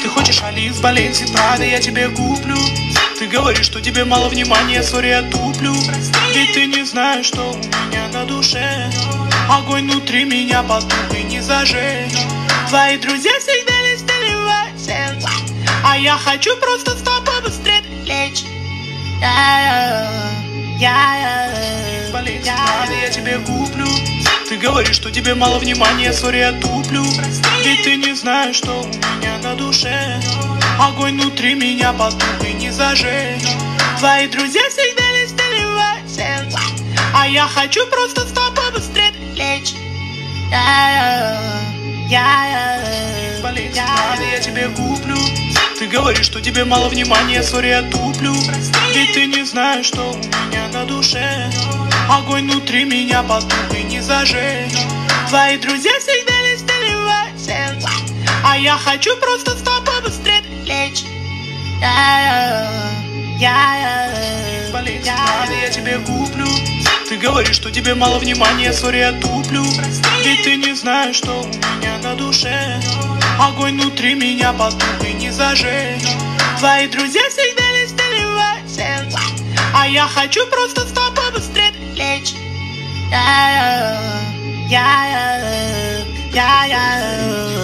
Ты хочешь Алис, Баленси, Прада, я тебе куплю. Ты говоришь, что тебе мало внимания, сори, я туплю. Ведь ты не знаешь, что у меня на душе. Огонь внутри меня потух и не зажечь. Твои друзья всегда листали в сердце, а я хочу просто с тобой быстрее лечь. Я тебе куплю. Ты говоришь, что тебе мало внимания, сори, я туплю. Ведь ты не знаешь, что у меня на душе. Огонь внутри меня потух и не зажечь. Твои друзья всегда листали в сердце, а я хочу просто с тобой быстрее лечь. Я тебе куплю. Ты говоришь, что тебе мало внимания, сори, я туплю. Ведь ты не знаешь, что у меня на душе. Огонь внутри меня потух и не зажечь. Твои друзья всегда листали в сердце, а я хочу просто с тобой быстрее лечь. Я тебе куплю. Ты говоришь, что тебе мало внимания, сори, я туплю. Ведь ты не знаешь, что у меня на душе. Огонь внутри меня потух и не зажечь. Твои друзья всегда листали в сердце, а я хочу просто с тобой быстрее лечь. Я